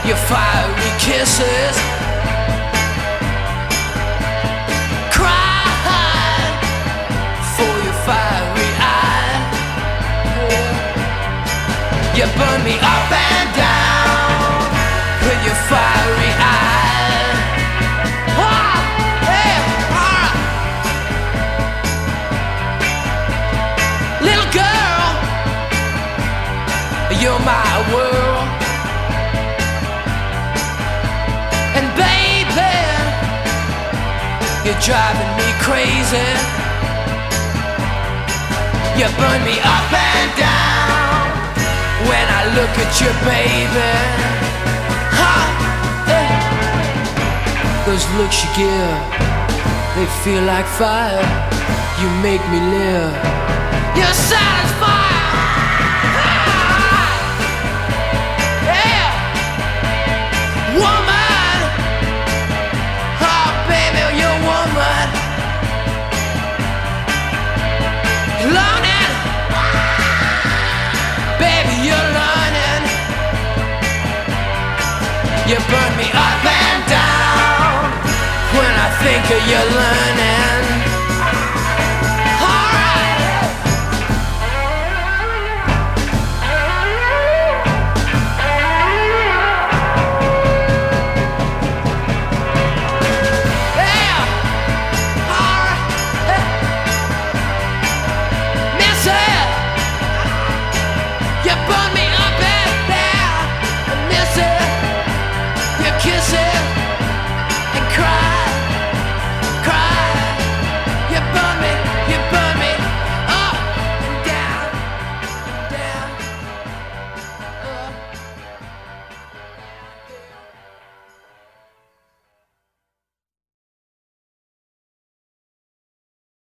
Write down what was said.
your fiery kisses. Cried for your fiery eyes. You burn me up and down with your fiery eyes. Ah, hey, ah. Little girl, you're my world. And baby, you're driving me crazy. You burn me up and down when I look at you, baby. Ha, hey. Those looks you give, they feel like fire. You make me live. You satisfy